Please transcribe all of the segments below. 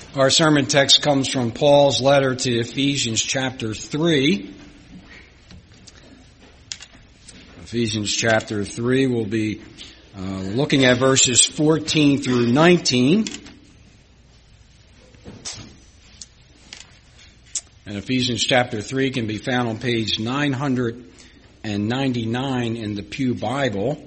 Our sermon text comes from Paul's letter to Ephesians chapter 3. Ephesians chapter 3, we'll be looking at verses 14 through 19. And Ephesians chapter 3 can be found on page 999 in the Pew Bible.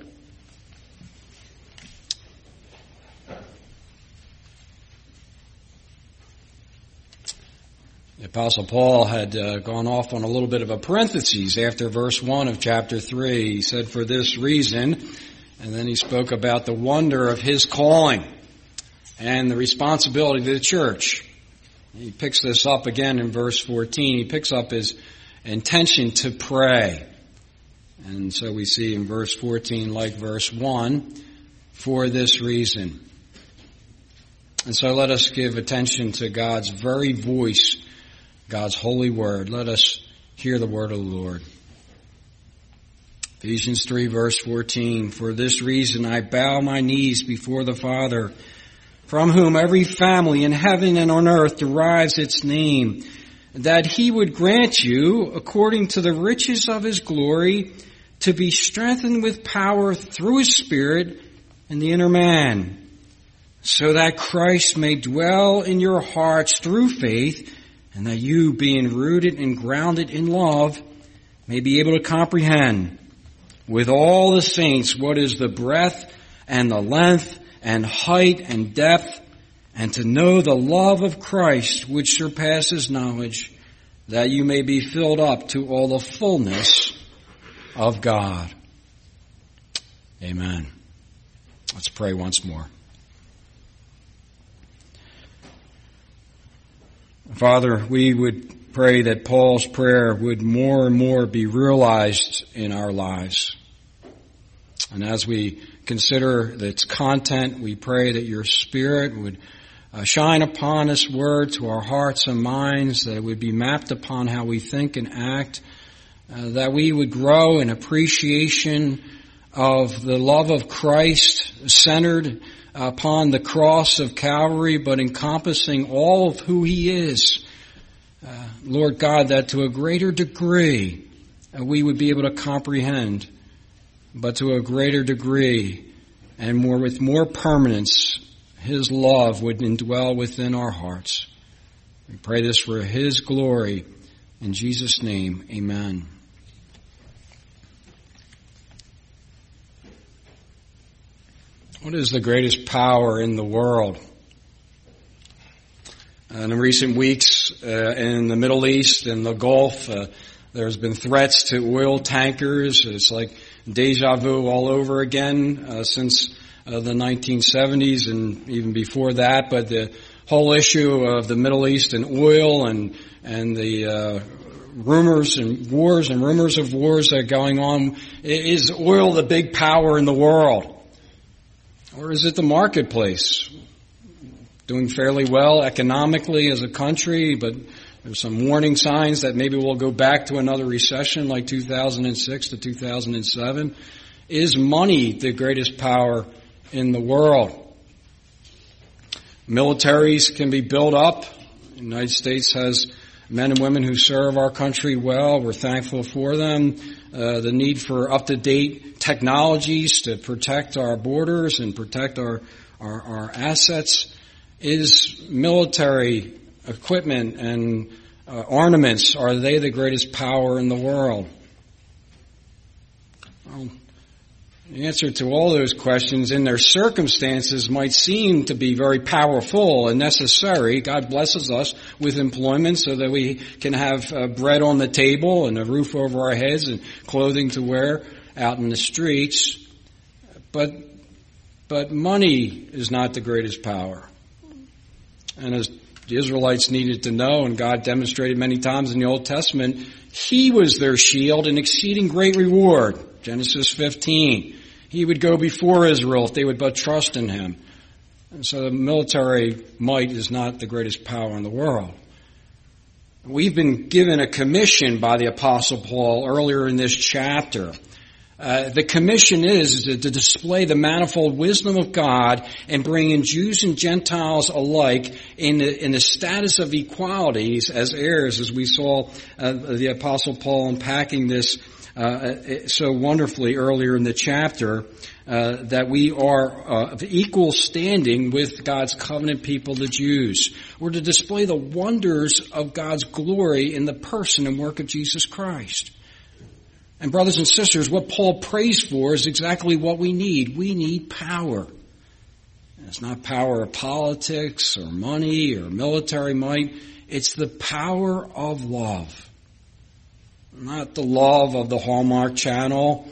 The Apostle Paul had gone off on a little bit of a parenthesis after verse 1 of chapter 3. He said, for this reason, and then he spoke about the wonder of his calling and the responsibility to the church. He picks this up again in verse 14. He picks up his intention to pray. And so we see in verse 14, like verse 1, for this reason. And so let us give attention to God's very voice, God's holy word. Let us hear the word of the Lord. Ephesians 3 verse 14, for this reason I bow my knees before the Father, from whom every family in heaven and on earth derives its name, that he would grant you, according to the riches of his glory, to be strengthened with power through his Spirit in the inner man, so that Christ may dwell in your hearts through faith, and that you, being rooted and grounded in love, may be able to comprehend with all the saints what is the breadth and the length and height and depth, and to know the love of Christ which surpasses knowledge, that you may be filled up to all the fullness of God. Amen. Let's pray once more. Father, we would pray that Paul's prayer would more and more be realized in our lives. And as we consider its content, we pray that your Spirit would shine upon this word to our hearts and minds, that it would be mapped upon how we think and act, that we would grow in appreciation of the love of Christ centered upon the cross of Calvary, but encompassing all of who he is. Lord God, that to a greater degree we would be able to comprehend, but to a greater degree and with more permanence, his love would indwell within our hearts. We pray this for his glory. In Jesus' name, amen. What is the greatest power in the world? In recent weeks, in the Middle East and the Gulf, there's been threats to oil tankers. It's like deja vu all over again since the 1970s and even before that. But the whole issue of the Middle East and oil and the rumors and rumors of wars that are going on, is oil the big power in the world? Or is it the marketplace? Doing fairly well economically as a country, but there's some warning signs that maybe we'll go back to another recession like 2006 to 2007. Is money the greatest power in the world? Militaries can be built up. The United States has men and women who serve our country well. We're thankful for them. The need for up-to-date technologies to protect our borders and protect our assets. Is military equipment and ornaments, are they the greatest power in the world? Well, the answer to all those questions in their circumstances might seem to be very powerful and necessary. God blesses us with employment so that we can have bread on the table and a roof over our heads and clothing to wear out in the streets. But money is not the greatest power. And as the Israelites needed to know, and God demonstrated many times in the Old Testament, he was their shield and exceeding great reward. Genesis 15. He would go before Israel if they would but trust in him. And so the military might is not the greatest power in the world. We've been given a commission by the Apostle Paul earlier in this chapter The commission is to display the manifold wisdom of God and bring in Jews and Gentiles alike in the status of equalities as heirs, as we saw the Apostle Paul unpacking this so wonderfully earlier in the chapter, that we are of equal standing with God's covenant people, the Jews. We're to display the wonders of God's glory in the person and work of Jesus Christ. And brothers and sisters, what Paul prays for is exactly what we need. We need power. It's not power of politics or money or military might. It's the power of love. Not the love of the Hallmark Channel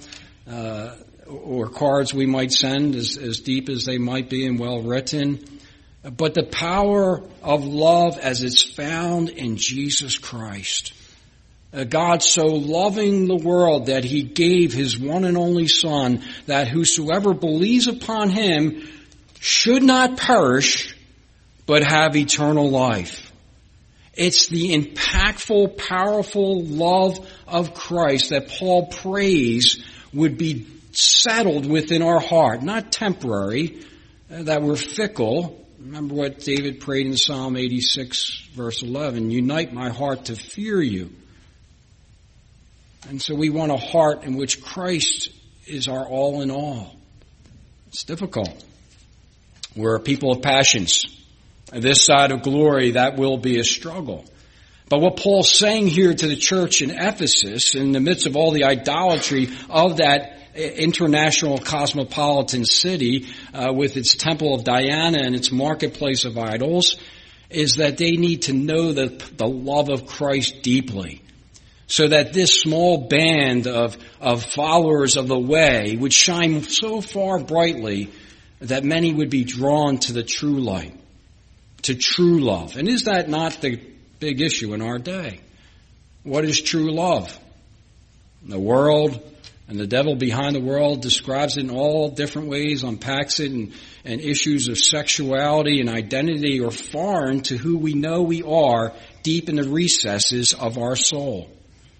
or cards we might send as deep as they might be and well written, but the power of love as it's found in Jesus Christ. God so loving the world that he gave his one and only Son, that whosoever believes upon him should not perish, but have eternal life. It's the impactful, powerful love of Christ that Paul prays would be settled within our heart, not temporary, that we're fickle. Remember what David prayed in Psalm 86, verse 11, unite my heart to fear you. And so we want a heart in which Christ is our all in all. It's difficult. We're a people of passions. This side of glory, that will be a struggle. But what Paul's saying here to the church in Ephesus, in the midst of all the idolatry of that international cosmopolitan city with its temple of Diana and its marketplace of idols, is that they need to know the love of Christ deeply, so that this small band of followers of the way would shine so far brightly that many would be drawn to the true light, to true love. And is that not the big issue in our day? What is true love? The world and the devil behind the world describes it in all different ways, unpacks it, and issues of sexuality and identity are foreign to who we know we are deep in the recesses of our soul.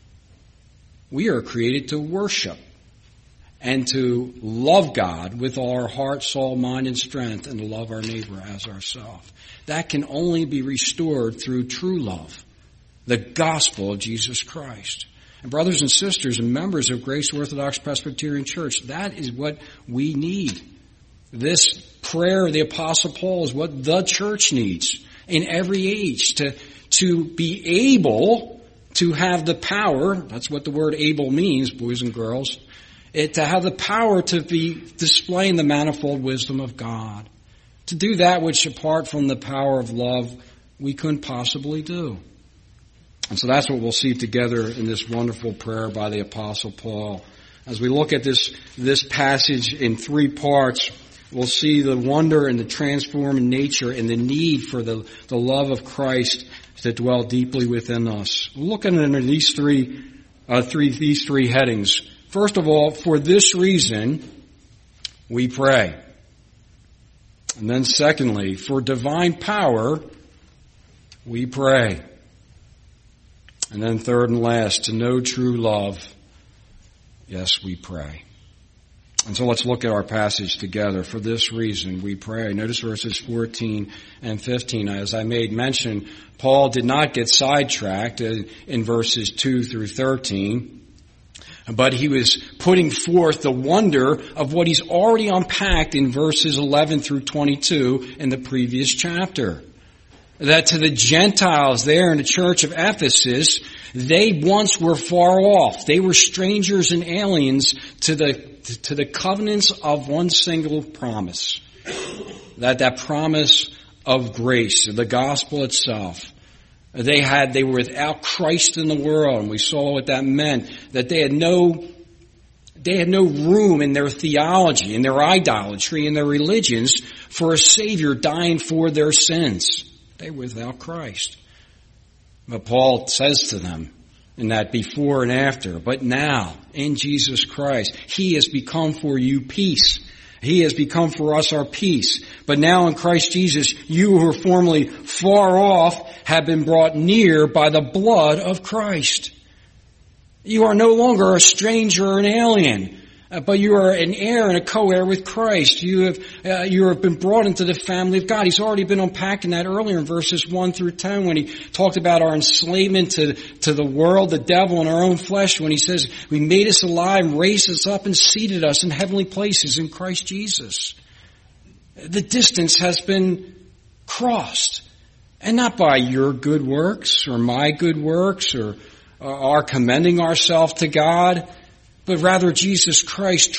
We are created to worship and to love God with all our heart, soul, mind, and strength, and to love our neighbor as ourselves. That can only be restored through true love, the gospel of Jesus Christ. And brothers and sisters and members of Grace Orthodox Presbyterian Church, that is what we need. This prayer of the Apostle Paul is what the church needs in every age to be able to have the power, that's what the word able means, boys and girls, to have the power to be displaying the manifold wisdom of God. To do that which apart from the power of love we couldn't possibly do. And so that's what we'll see together in this wonderful prayer by the Apostle Paul. As we look at this passage in three parts, we'll see the wonder and the transforming nature and the need for the love of Christ to dwell deeply within us. We'll look at it under these three headings. First of all, for this reason, we pray. And then secondly, for divine power, we pray. And then third and last, to know true love, yes, we pray. And so let's look at our passage together. For this reason, we pray. Notice verses 14 and 15. As I made mention, Paul did not get sidetracked in verses 2 through 13, but he was putting forth the wonder of what he's already unpacked in verses 11 through 22 in the previous chapter. That to the Gentiles there in the church of Ephesus, they once were far off. They were strangers and aliens to the covenants of one single promise. That promise of grace, the gospel itself. They were without Christ in the world, and we saw what that meant. That they had no room in their theology, in their idolatry, in their religions for a Savior dying for their sins. They were without Christ. But Paul says to them in that before and after, but now in Jesus Christ, He has become for you peace. He has become for us our peace. But now in Christ Jesus, you who were formerly far off have been brought near by the blood of Christ. You are no longer a stranger or an alien. But you are an heir and a co-heir with Christ. You have been brought into the family of God. He's already been unpacking that earlier in verses 1 through 10 when he talked about our enslavement to the world, the devil, and our own flesh, when he says, we made us alive, raised us up, and seated us in heavenly places in Christ Jesus. The distance has been crossed. And not by your good works or my good works or our commending ourselves to God, but rather Jesus Christ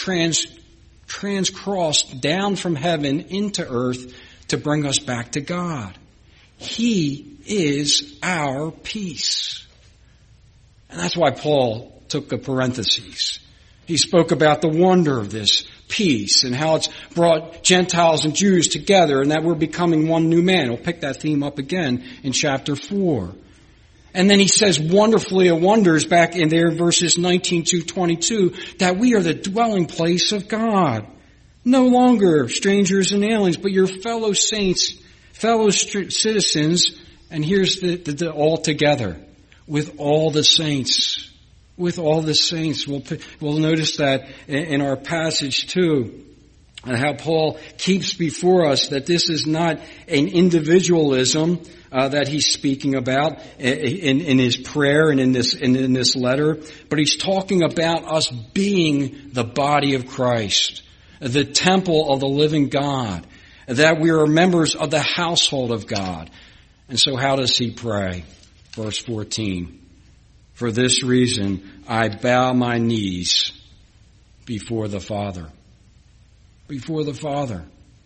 transcrossed down from heaven into earth to bring us back to God. He is our peace. And that's why Paul took a parenthesis. He spoke about the wonder of this peace and how it's brought Gentiles and Jews together and that we're becoming one new man. We'll pick that theme up again in chapter 4. And then he says wonderfully of wonders back in there in verses 19 to 22 that we are the dwelling place of God. No longer strangers and aliens, but your fellow saints, fellow citizens, and here's the all together, with all the saints. With all the saints. We'll notice that in our passage too, and how Paul keeps before us that this is not an individualism that he's speaking about in his prayer and in this letter, but he's talking about us being the body of Christ, the temple of the living God, that we are members of the household of God. And so how does he pray? Verse 14. For this reason, I bow my knees before the Father. Before the Father,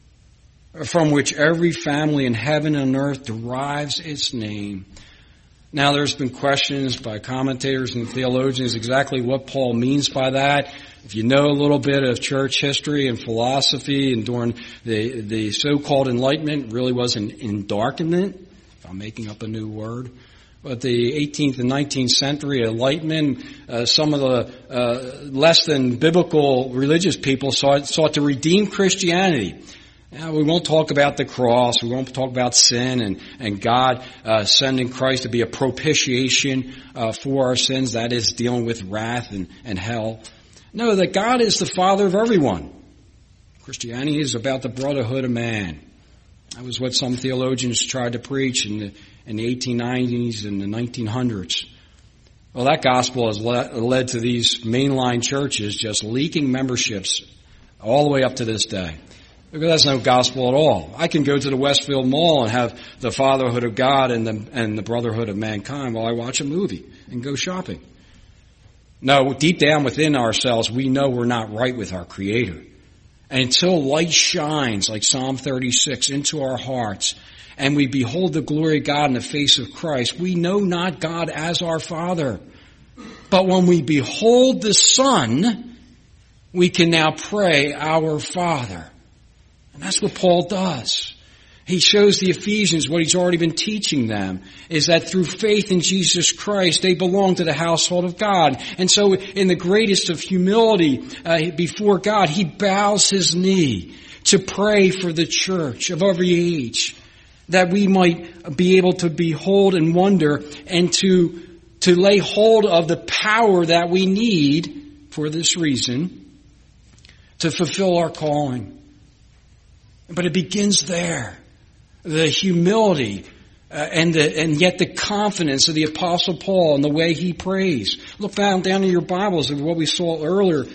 from which every family in heaven and earth derives its name. Now there's been questions by commentators and theologians exactly what Paul means by that. If you know a little bit of church history and philosophy and during the so-called Enlightenment, really was an endarkenment, if I'm making up a new word. But the 18th and 19th century Enlightenment, some of the less than biblical religious people sought to redeem Christianity. Now, we won't talk about the cross. We won't talk about sin and God sending Christ to be a propitiation for our sins. That is dealing with wrath and hell. No, that God is the Father of everyone. Christianity is about the brotherhood of man. That was what some theologians tried to preach in the 1890s and the 1900s. Well, that gospel has led to these mainline churches just leaking memberships all the way up to this day. Because that's no gospel at all. I can go to the Westfield Mall and have the fatherhood of God and the brotherhood of mankind while I watch a movie and go shopping. No, deep down within ourselves, we know we're not right with our Creator. And until light shines, like Psalm 36, into our hearts, and we behold the glory of God in the face of Christ, we know not God as our Father. But when we behold the Son, we can now pray, Our Father. And that's what Paul does. He shows the Ephesians what he's already been teaching them, is that through faith in Jesus Christ, they belong to the household of God. And so in the greatest of humility before God, he bows his knee to pray for the church of every age, that we might be able to behold and wonder and to lay hold of the power that we need for this reason to fulfill our calling. But it begins there. The humility and yet the confidence of the Apostle Paul and the way he prays. Look down in your Bibles at what we saw earlier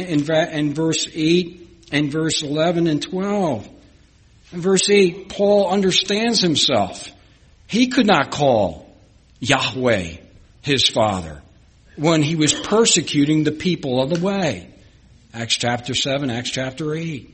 in verse 8 and verse 11 and 12. In verse 8, Paul understands himself. He could not call Yahweh his Father when he was persecuting the people of the way. Acts chapter 7, Acts chapter 8.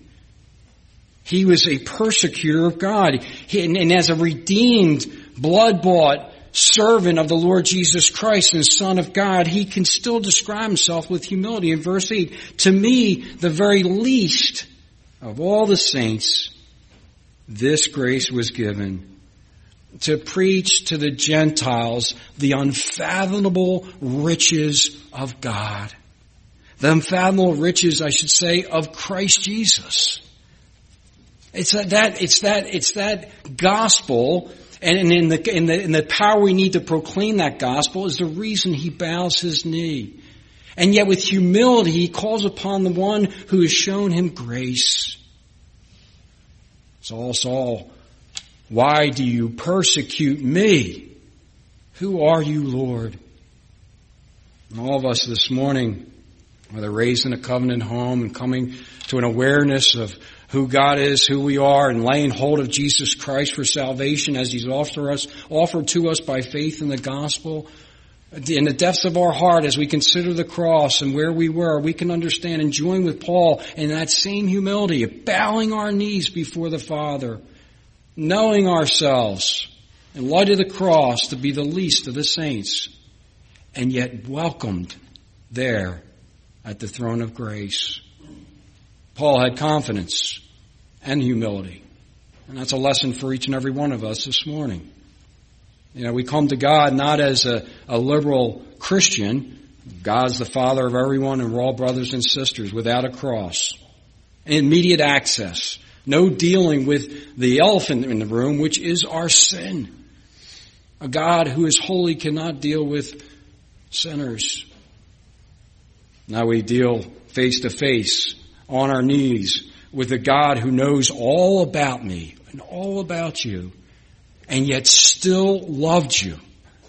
He was a persecutor of God. And as a redeemed, blood-bought servant of the Lord Jesus Christ and Son of God, he can still describe himself with humility. In verse 8, to me, the very least of all the saints, this grace was given to preach to the Gentiles the unfathomable riches of God. The unfathomable riches, I should say, of Christ Jesus. It's that gospel, and in the power we need to proclaim that gospel is the reason he bows his knee. And yet with humility, he calls upon the one who has shown him grace. Saul, Saul, why do you persecute me? Who are you, Lord? And all of us this morning, whether raised in a covenant home and coming to an awareness of who God is, who we are, and laying hold of Jesus Christ for salvation as He's offered to us by faith in the gospel, in the depths of our heart as we consider the cross and where we were, we can understand and join with Paul in that same humility of bowing our knees before the Father, knowing ourselves in light of the cross to be the least of the saints, and yet welcomed there at the throne of grace. Paul had confidence and humility. And that's a lesson for each and every one of us this morning. You know, we come to God not as a liberal Christian. God's the Father of everyone and we're all brothers and sisters without a cross. Immediate access. No dealing with the elephant in the room, which is our sin. A God who is holy cannot deal with sinners. Now we deal face to face, on our knees, with a God who knows all about me and all about you, and yet still loved you.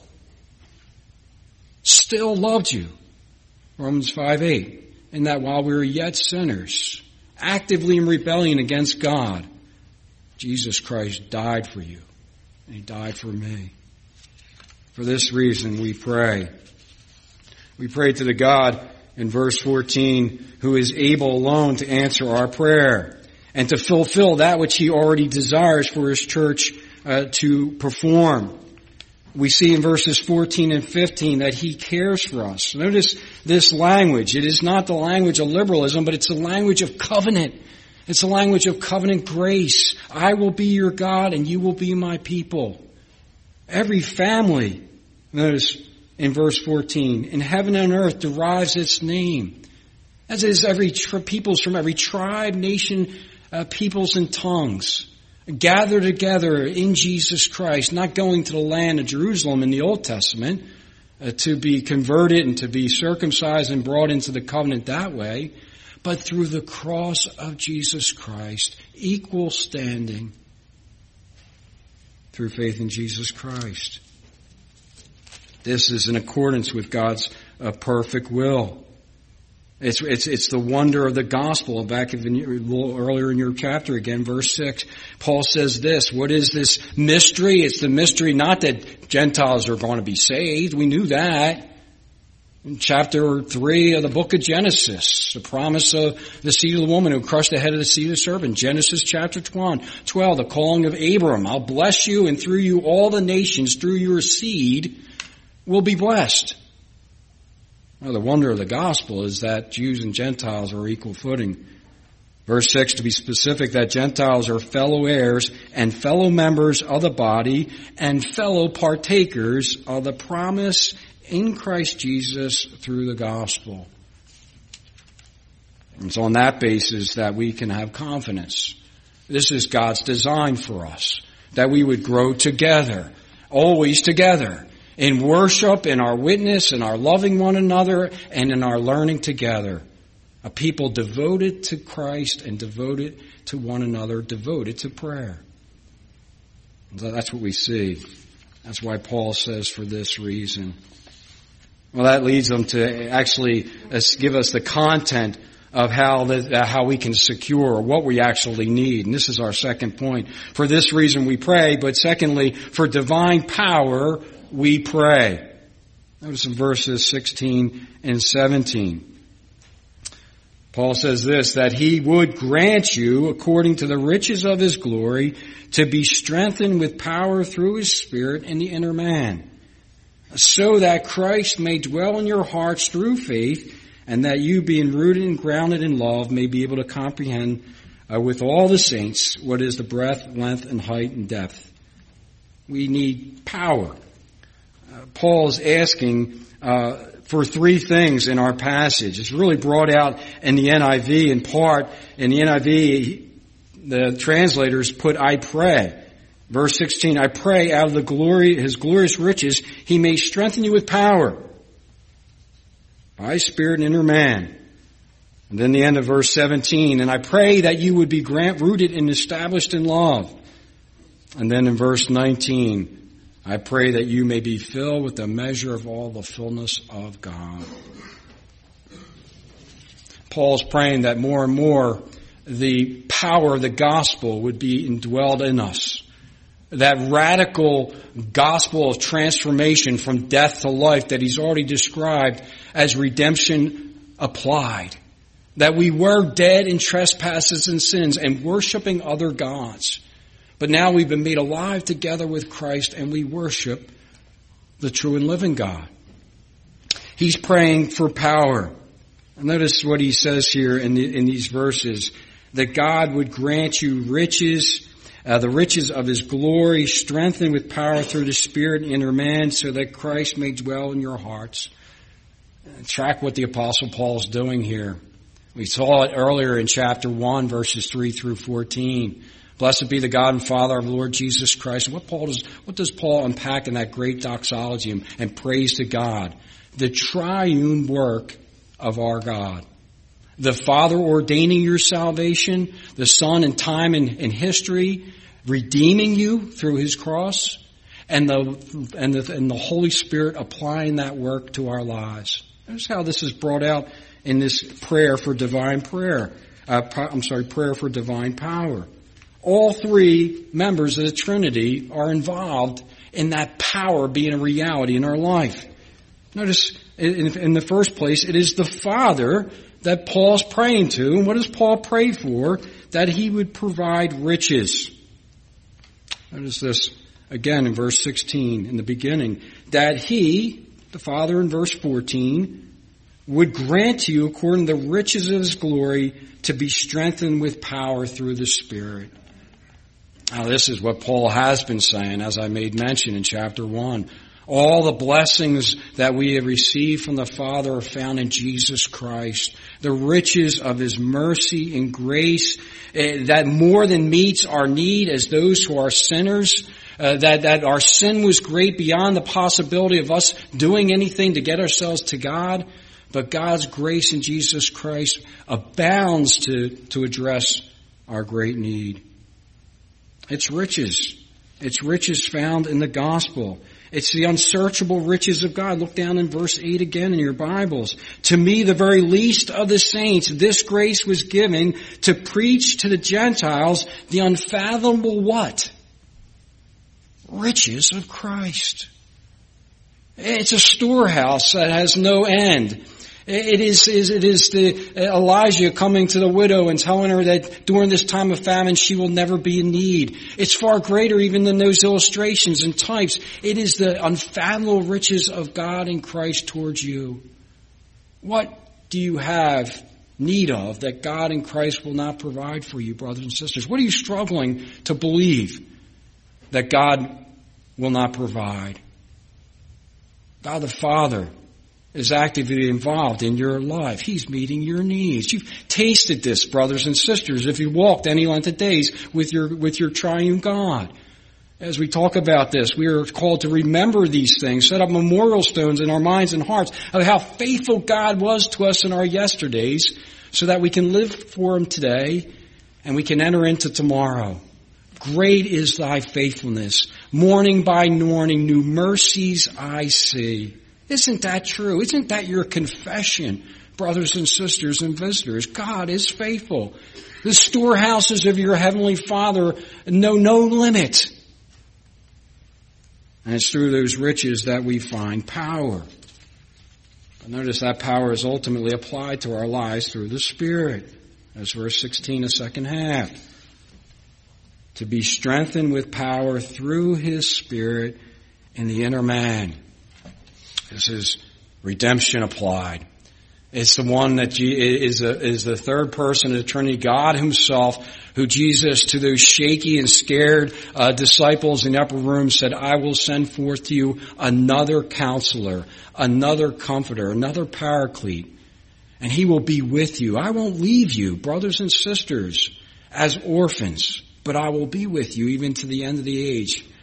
Still loved you. Romans 5:8. In that while we were yet sinners, actively in rebellion against God, Jesus Christ died for you, and He died for me. For this reason we pray. We pray to the God in verse 14 who is able alone to answer our prayer and to fulfill that which He already desires for His church to perform. We see in verses 14 and 15 that He cares for us. Notice this language. It is not the language of liberalism, but it's the language of covenant. It's the language of covenant grace. I will be your God and you will be my people. Every family, notice in verse 14, in heaven and earth derives its name. As is every peoples from every tribe, nation, peoples and tongues. Gather together in Jesus Christ, not going to the land of Jerusalem in the Old Testament to be converted and to be circumcised and brought into the covenant that way, but through the cross of Jesus Christ, equal standing through faith in Jesus Christ. This is in accordance with God's perfect will. It's the wonder of the gospel. Back a little earlier in your chapter again, verse 6, Paul says this, what is this mystery? It's the mystery not that Gentiles are going to be saved. We knew that. In chapter 3 of the book of Genesis, the promise of the seed of the woman who crushed the head of the seed of the serpent. Genesis chapter 12, the calling of Abram. I'll bless you, and through you all the nations, through your seed, will be blessed. Now, the wonder of the gospel is that Jews and Gentiles are equal footing. Verse 6, to be specific, that Gentiles are fellow heirs and fellow members of the body and fellow partakers of the promise in Christ Jesus through the gospel. And it's on that basis that we can have confidence. This is God's design for us, that we would grow together, always together, in worship, in our witness, in our loving one another, and in our learning together. A people devoted to Christ and devoted to one another, devoted to prayer. And so that's what we see. That's why Paul says, for this reason. Well, that leads them to actually give us the content of how we can secure what we actually need. And this is our second point. For this reason we pray, but secondly, for divine power we pray. Notice in verses 16 and 17. Paul says this, that He would grant you, according to the riches of His glory, to be strengthened with power through His Spirit in the inner man, so that Christ may dwell in your hearts through faith, and that you, being rooted and grounded in love, may be able to comprehend with all the saints what is the breadth, length, and height and depth. We need power. Paul's asking for three things in our passage. It's really brought out in the NIV in part. In the NIV, the translators put, I pray. Verse 16, I pray out of the glory, His glorious riches, He may strengthen you with power by His Spirit and inner man. And then the end of verse 17, and I pray that you would be rooted and established in love. And then in verse 19, I pray that you may be filled with the measure of all the fullness of God. Paul's praying that more and more the power of the gospel would be indwelled in us. That radical gospel of transformation from death to life that he's already described as redemption applied. That we were dead in trespasses and sins and worshiping other gods. But now we've been made alive together with Christ and we worship the true and living God. He's praying for power. Notice what he says here in these verses. That God would grant you riches, the riches of His glory, strengthened with power through the Spirit and inner man, so that Christ may dwell in your hearts. Track what the Apostle Paul's doing here. We saw it earlier in chapter 1, verses 3 through 14. Blessed be the God and Father of the Lord Jesus Christ. What does Paul unpack in that great doxology and praise to God? The triune work of our God. The Father ordaining your salvation, the Son in time and history, redeeming you through His cross, and the Holy Spirit applying that work to our lives. Notice how this is brought out in this prayer for divine prayer. Prayer for divine power. All three members of the Trinity are involved in that power being a reality in our life. Notice, in the first place, it is the Father that Paul's praying to. And what does Paul pray for? That He would provide riches. Notice this again in verse 16, in the beginning. That He, the Father in verse 14, would grant you, according to the riches of His glory, to be strengthened with power through the Spirit. Now this is what Paul has been saying, as I made mention in chapter 1. All the blessings that we have received from the Father are found in Jesus Christ. The riches of His mercy and grace that more than meets our need as those who are sinners. That our sin was great beyond the possibility of us doing anything to get ourselves to God. But God's grace in Jesus Christ abounds to address our great need. It's riches. It's riches found in the gospel. It's the unsearchable riches of God. Look down in verse 8 again in your Bibles. To me, the very least of the saints, this grace was given to preach to the Gentiles the unfathomable what? Riches of Christ. It's a storehouse that has no end. It is the Elijah coming to the widow and telling her that during this time of famine she will never be in need. It's far greater even than those illustrations and types. It is the unfathomable riches of God in Christ towards you. What do you have need of that God in Christ will not provide for you, brothers and sisters? What are you struggling to believe that God will not provide? God the Father is actively involved in your life. He's meeting your needs. You've tasted this, brothers and sisters, if you walked any length of days with your triune God. As we talk about this, we are called to remember these things, set up memorial stones in our minds and hearts of how faithful God was to us in our yesterdays, so that we can live for Him today and we can enter into tomorrow. Great is Thy faithfulness. Morning by morning, new mercies I see. Isn't that true? Isn't that your confession, brothers and sisters and visitors? God is faithful. The storehouses of your Heavenly Father know no limit. And it's through those riches that we find power. But notice that power is ultimately applied to our lives through the Spirit. That's verse 16, the second half. To be strengthened with power through His Spirit in the inner man. This is redemption applied. It's the one that is the third person of the Trinity, God Himself, who Jesus, to those shaky and scared disciples in the upper room, said, I will send forth to you another counselor, another comforter, another paraclete, and He will be with you. I won't leave you, brothers and sisters, as orphans, but I will be with you even to the end of the age.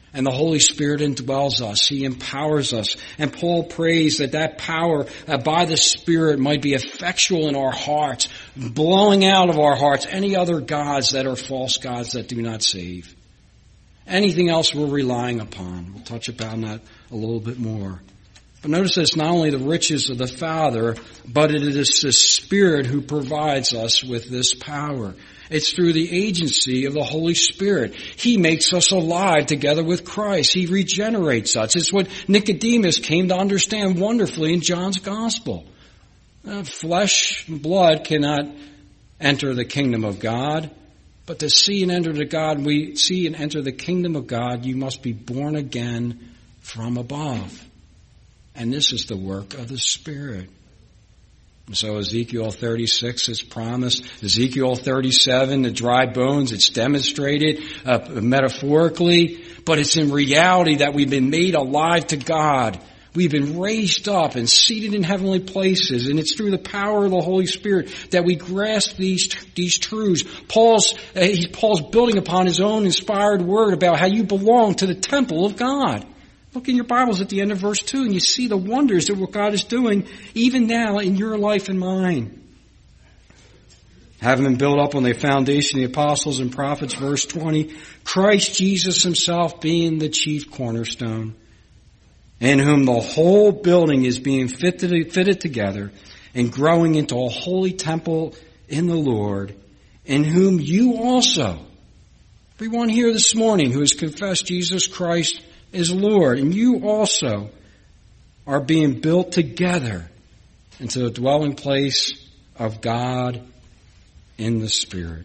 And the Holy Spirit indwells us. He empowers us. And Paul prays that that power by the Spirit might be effectual in our hearts, blowing out of our hearts any other gods that are false gods that do not save. Anything else we're relying upon. We'll touch upon that a little bit more. But notice that it's not only the riches of the Father, but it is the Spirit who provides us with this power. It's through the agency of the Holy Spirit. He makes us alive together with Christ. He regenerates us. It's what Nicodemus came to understand wonderfully in John's Gospel. Flesh and blood cannot enter the kingdom of God. But to see and enter the kingdom of God, you must be born again from above. And this is the work of the Spirit. And so Ezekiel 36 is promised. Ezekiel 37, the dry bones, it's demonstrated metaphorically, but it's in reality that we've been made alive to God. We've been raised up and seated in heavenly places, and it's through the power of the Holy Spirit that we grasp these truths. Paul's building upon his own inspired word about how you belong to the temple of God. Look in your Bibles at the end of verse 2 and you see the wonders of what God is doing even now in your life and mine. Having been built up on the foundation of the apostles and prophets, verse 20, Christ Jesus himself being the chief cornerstone, in whom the whole building is being fitted together and growing into a holy temple in the Lord, in whom you also, everyone here this morning who has confessed Jesus Christ is Lord, and you also are being built together into the dwelling place of God in the Spirit.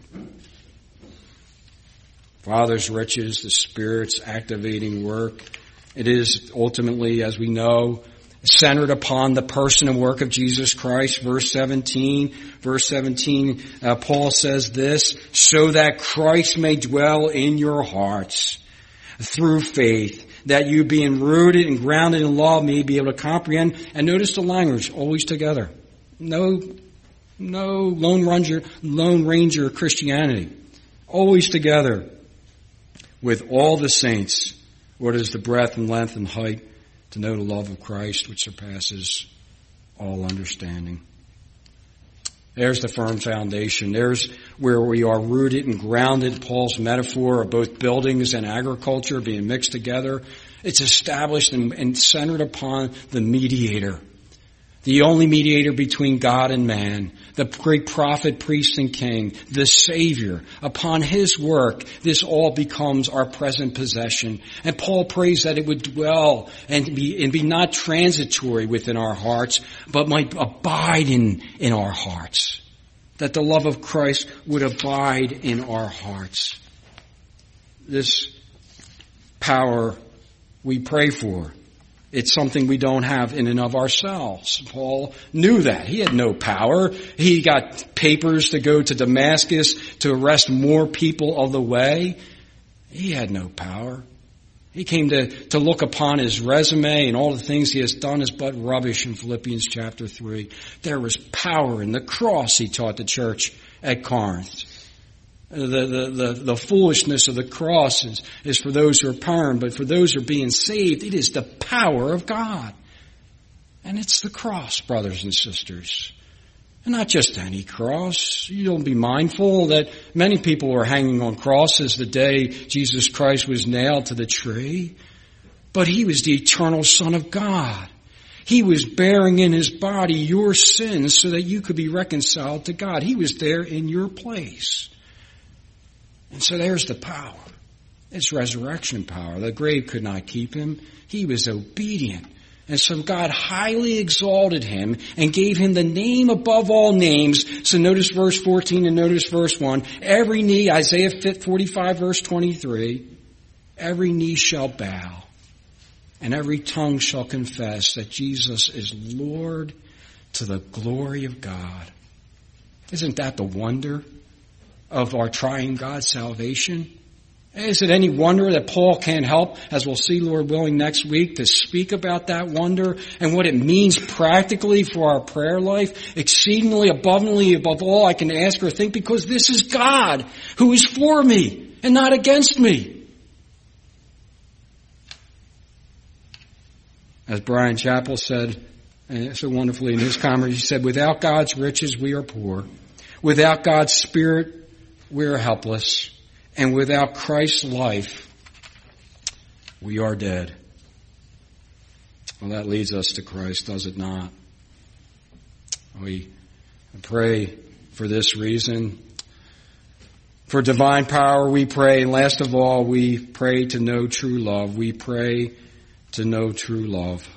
Father's riches, the Spirit's activating work. It is ultimately, as we know, centered upon the person and work of Jesus Christ. Verse 17, Paul says this, so that Christ may dwell in your hearts through faith, that you being rooted and grounded in love may be able to comprehend. And notice the language, always together. No Lone Ranger Christianity. Always together with all the saints. What is the breadth and length and height to know the love of Christ which surpasses all understanding. There's the firm foundation. There's where we are rooted and grounded. Paul's metaphor of both buildings and agriculture being mixed together. It's established and centered upon the mediator. The only mediator between God and man. The great prophet, priest, and king. The Savior. Upon his work, this all becomes our present possession. And Paul prays that it would dwell and be not transitory within our hearts, but might abide in our hearts. That the love of Christ would abide in our hearts. This power we pray for. It's something we don't have in and of ourselves. Paul knew that. He had no power. He got papers to go to Damascus to arrest more people of the way. He had no power. He came to look upon his resume and all the things he has done as but rubbish in Philippians chapter 3. There was power in the cross, he taught the church at Corinth. The foolishness of the cross is for those who are pardoned, but for those who are being saved, it is the power of God. And it's the cross, brothers and sisters. And not just any cross. You'll be mindful that many people were hanging on crosses the day Jesus Christ was nailed to the tree. But he was the eternal Son of God. He was bearing in his body your sins so that you could be reconciled to God. He was there in your place. And so there's the power. It's resurrection power. The grave could not keep him. He was obedient. And so God highly exalted him and gave him the name above all names. So notice verse 14 and notice verse 1. Every knee, Isaiah 45 verse 23, every knee shall bow and every tongue shall confess that Jesus is Lord to the glory of God. Isn't that the wonder of our triune God's salvation? Is it any wonder that Paul can't help, as we'll see, Lord willing, next week, to speak about that wonder and what it means practically for our prayer life, exceedingly abundantly above all I can ask or think, because this is God who is for me and not against me. As Brian Chappell said so wonderfully in his commentary, he said, without God's riches, we are poor. Without God's Spirit, we are helpless. And without Christ's life, we are dead. Well, that leads us to Christ, does it not? We pray for this reason. For divine power we pray, and last of all, we pray to know true love. We pray to know true love.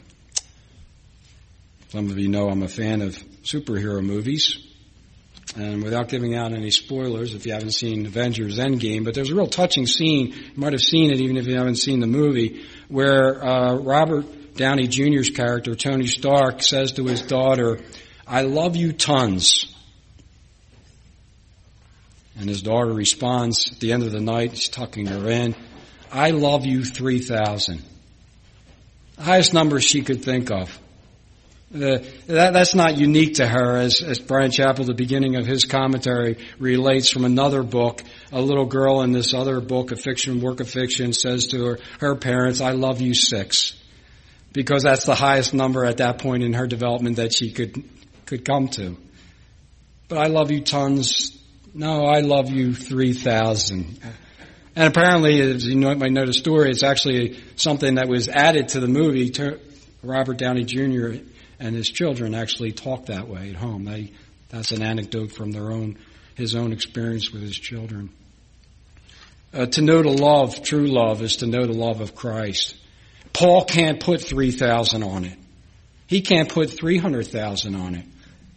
Some of you know I'm a fan of superhero movies. And without giving out any spoilers, if you haven't seen Avengers Endgame, but there's a real touching scene, you might have seen it even if you haven't seen the movie, where Robert Downey Jr.'s character, Tony Stark, says to his daughter, I love you tons. And his daughter responds at the end of the night, he's tucking her in, I love you 3,000. The highest number she could think of. That's not unique to her, as Brian Chappell, at the beginning of his commentary, relates from another book. A little girl in this other book, work of fiction, says to her parents, I love you 6. Because that's the highest number at that point in her development that she could come to. But I love you tons. No, I love you 3,000. And apparently, as you might know the story, it's actually something that was added to the movie. Robert Downey Jr. and his children actually talk that way at home. That's an anecdote from his own experience with his children. To know to love, true love, is to know the love of Christ. Paul can't put 3,000 on it. He can't put 300,000 on it.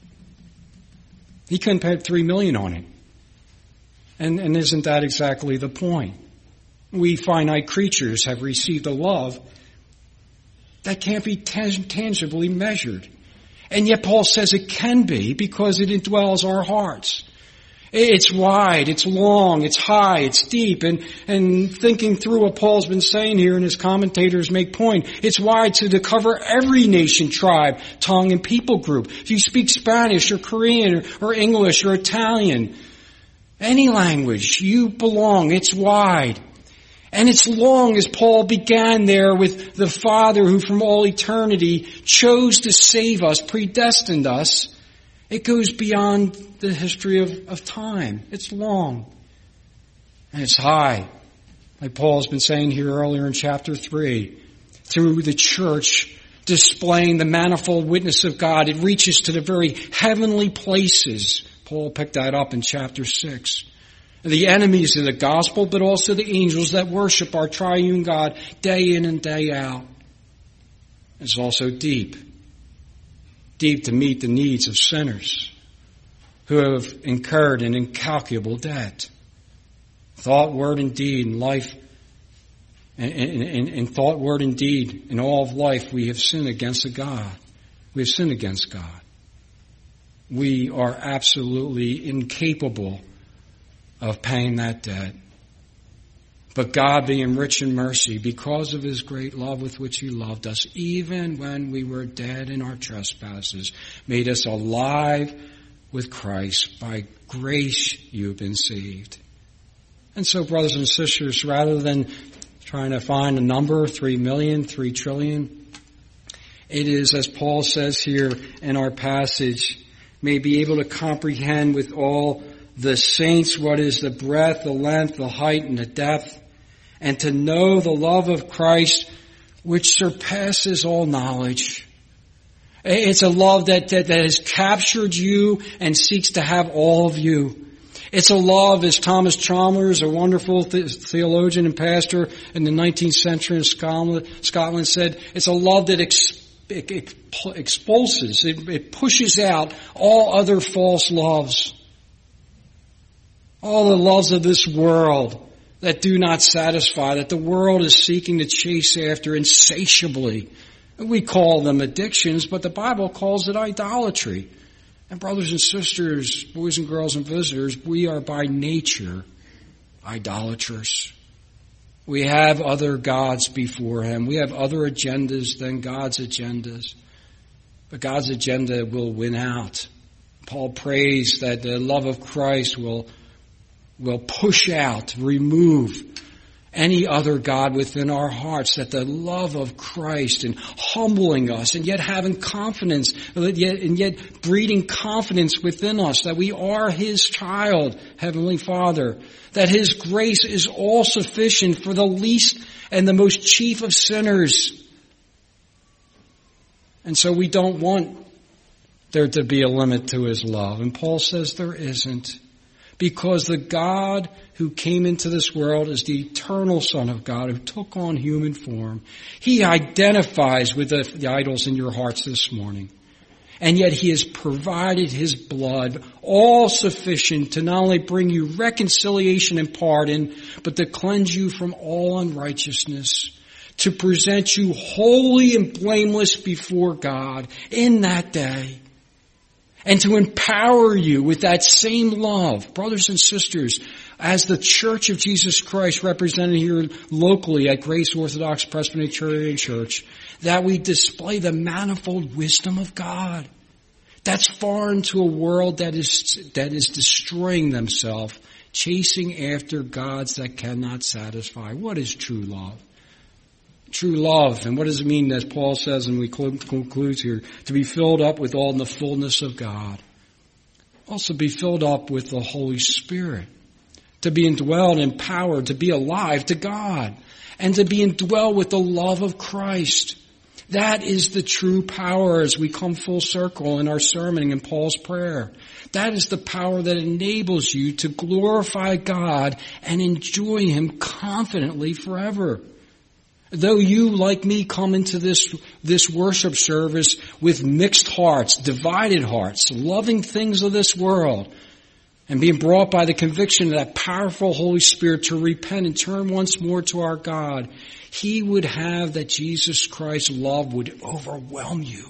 He couldn't put 3 million on it. And isn't that exactly the point? We finite creatures have received a love that can't be tangibly measured. And yet Paul says it can be because it indwells our hearts. It's wide, it's long, it's high, it's deep. And thinking through what Paul's been saying here, and his commentators make point, it's wide to cover every nation, tribe, tongue, and people group. If you speak Spanish or Korean or English or Italian, any language, you belong. It's wide. And it's long, as Paul began there with the Father who from all eternity chose to save us, predestined us. It goes beyond the history of time. It's long. And it's high. Like Paul's been saying here earlier in chapter 3. Through the church displaying the manifold witness of God, it reaches to the very heavenly places. Paul picked that up in chapter 6. The enemies of the gospel, but also the angels that worship our triune God day in and day out. It's also deep. Deep to meet the needs of sinners who have incurred an incalculable debt. Thought, word, and deed in life, in thought, word, and deed, in all of life, we have sinned against God. We have sinned against God. We are absolutely incapable of paying that debt. But God, being rich in mercy, because of His great love with which He loved us, even when we were dead in our trespasses, made us alive with Christ. By grace you have been saved. And so, brothers and sisters, rather than trying to find a number, 3 million, 3 trillion, it is, as Paul says here in our passage, may be able to comprehend with all the saints what is the breadth, the length, the height, and the depth, and to know the love of Christ which surpasses all knowledge. It's a love that has captured you and seeks to have all of you. It's a love, as Thomas Chalmers, a wonderful theologian and pastor in the 19th century in Scotland said, it's a love that expulses, it pushes out all other false loves. All the loves of this world that do not satisfy, that the world is seeking to chase after insatiably. We call them addictions, but the Bible calls it idolatry. And brothers and sisters, boys and girls and visitors, we are by nature idolaters. We have other gods before Him. We have other agendas than God's agendas. But God's agenda will win out. Paul prays that the love of Christ will push out, remove any other God within our hearts, that the love of Christ and humbling us and yet having confidence, and yet breeding confidence within us that we are His child, Heavenly Father, that His grace is all sufficient for the least and the most chief of sinners. And so we don't want there to be a limit to His love. And Paul says there isn't. Because the God who came into this world is the eternal Son of God who took on human form. He identifies with the idols in your hearts this morning. And yet He has provided His blood, all sufficient to not only bring you reconciliation and pardon, but to cleanse you from all unrighteousness, to present you holy and blameless before God in that day. And to empower you with that same love, brothers and sisters, as the Church of Jesus Christ represented here locally at Grace Orthodox Presbyterian Church, that we display the manifold wisdom of God. That's foreign to a world that is destroying themselves, chasing after gods that cannot satisfy. What is true love? True love, and what does it mean, as Paul says, and we conclude here, to be filled up with all the fullness of God. Also be filled up with the Holy Spirit. To be indwelled, empowered, to be alive to God. And to be indwelled with the love of Christ. That is the true power as we come full circle in our sermon in Paul's prayer. That is the power that enables you to glorify God and enjoy Him confidently forever. Though you, like me, come into this worship service with mixed hearts, divided hearts, loving things of this world, and being brought by the conviction of that powerful Holy Spirit to repent and turn once more to our God, He would have that Jesus Christ's love would overwhelm you.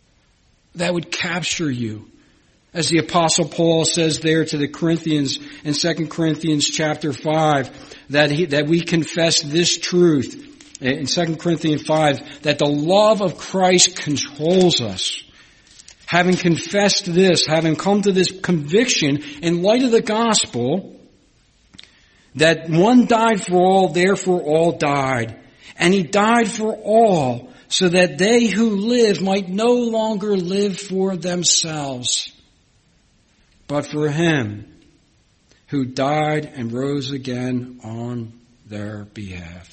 That would capture you. As the Apostle Paul says there to the Corinthians in 2 Corinthians chapter 5, that we confess this truth, in 2 Corinthians 5, that the love of Christ controls us. Having confessed this, having come to this conviction in light of the gospel, that one died for all, therefore all died. And He died for all, so that they who live might no longer live for themselves, but for Him who died and rose again on their behalf.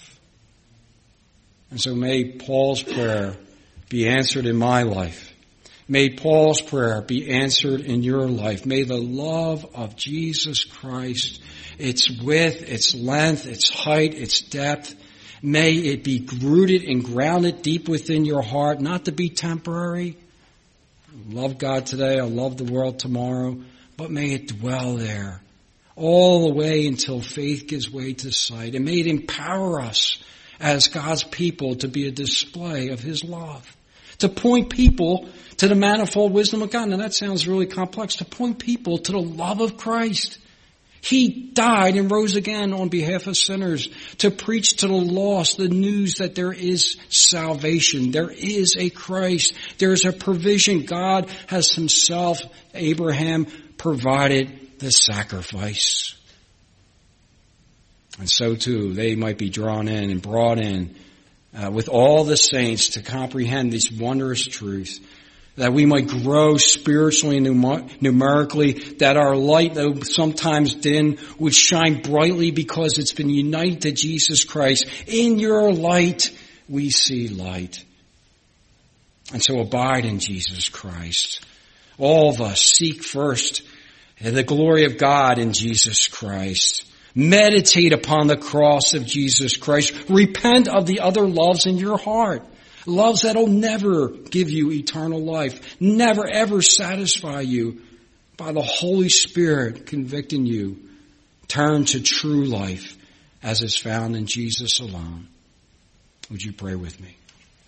And so may Paul's prayer be answered in my life. May Paul's prayer be answered in your life. May the love of Jesus Christ, its width, its length, its height, its depth, may it be rooted and grounded deep within your heart, not to be temporary. I love God today, I love the world tomorrow, but may it dwell there all the way until faith gives way to sight. And may it empower us as God's people to be a display of His love. To point people to the manifold wisdom of God. Now that sounds really complex. To point people to the love of Christ. He died and rose again on behalf of sinners. To preach to the lost the news that there is salvation. There is a Christ. There is a provision. God has Himself, Abraham, provided the sacrifice. And so too, they might be drawn in and brought in with all the saints to comprehend this wondrous truth, that we might grow spiritually and numerically, that our light, though sometimes dim, would shine brightly because it's been united to Jesus Christ. In your light, we see light. And so abide in Jesus Christ. All of us seek first the glory of God in Jesus Christ. Meditate upon the cross of Jesus Christ. Repent of the other loves in your heart. Loves that'll never give you eternal life. Never ever satisfy you. By the Holy Spirit convicting you. Turn to true life as is found in Jesus alone. Would you pray with me?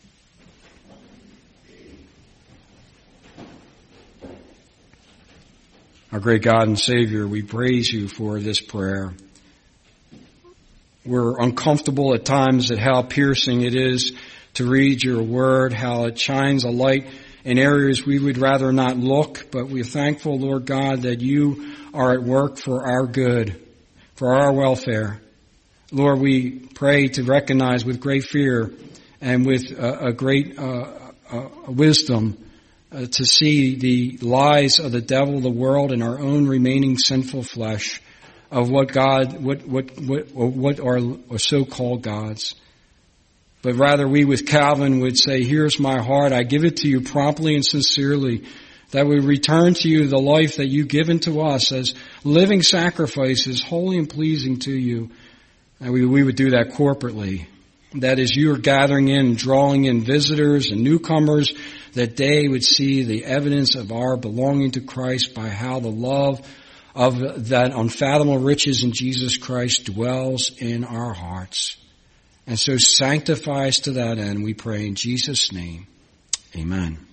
Our great God and Savior, we praise You for this prayer. We're uncomfortable at times at how piercing it is to read Your word, how it shines a light in areas we would rather not look, but we're thankful, Lord God, that You are at work for our good, for our welfare. Lord, we pray to recognize with great fear and with a great wisdom to see the lies of the devil, the world, and our own remaining sinful flesh of what are so-called gods. But rather we with Calvin would say, here's my heart, I give it to you promptly and sincerely, that we return to you the life that you've given to us as living sacrifices, holy and pleasing to you. And we would do that corporately. That is, you are gathering in, drawing in visitors and newcomers, that they would see the evidence of our belonging to Christ by how the love of that unfathomable riches in Jesus Christ dwells in our hearts. And so sanctify us to that end, we pray in Jesus' name. Amen.